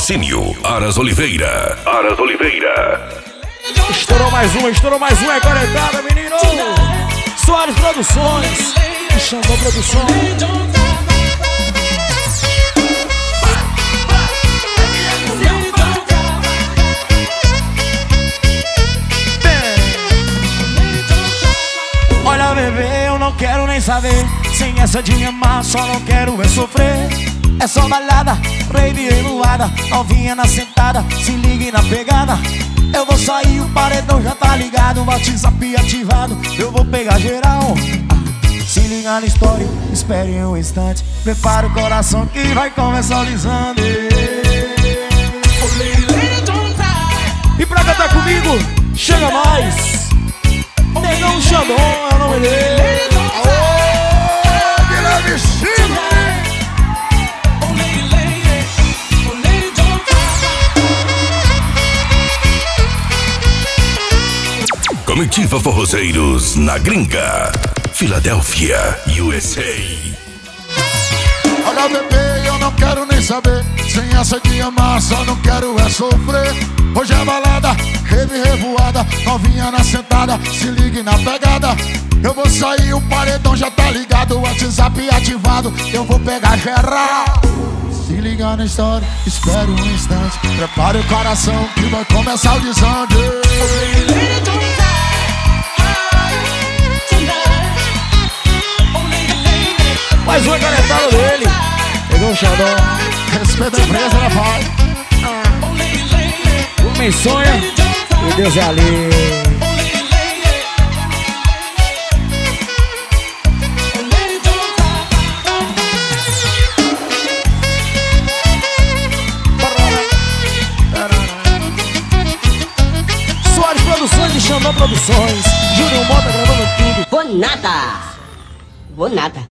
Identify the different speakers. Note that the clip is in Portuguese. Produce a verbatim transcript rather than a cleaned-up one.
Speaker 1: Patrocínio Aras Oliveira. Aras Oliveira.
Speaker 2: Estourou mais uma, estourou mais uma, é caretada, menino! Soares Produções, Xandão Produções. Olha, bebê, eu não quero nem saber. Sem essa de amar, só não quero é sofrer. É só balada, rave revoada, novinha na sentada, se ligue na pegada. Eu vou sair, o paredão já tá ligado, WhatsApp ativado, eu vou pegar geral. Se liga na história, espere um instante, prepara o coração que vai começar o lisando. E pra cantar comigo, chega mais. Negão Xandão, é o nome dele. Aô, Guilherme Chino.
Speaker 1: Comitiva Forrozeiros na Gringa, Filadélfia, U S A.
Speaker 3: Olha, bebê, eu não quero nem saber. Sem essa de amar, só não quero é sofrer. Hoje é balada, rave revoada, novinha na sentada, se ligue na pegada. Eu vou sair, o paredão já tá ligado, o WhatsApp ativado, eu vou pegar geral. Se liga na história, espere um instante, prepare o coração que vai começar o desande.
Speaker 2: Mais uma canetada dele. Pegou o Xandão.
Speaker 3: Respeita a empresa, né, pai?
Speaker 2: O homem sonha e Deus é ali. Soares Produções e Xandão Produções. Júnior Mota gravando tudo.
Speaker 4: Vou nada. Vou nada.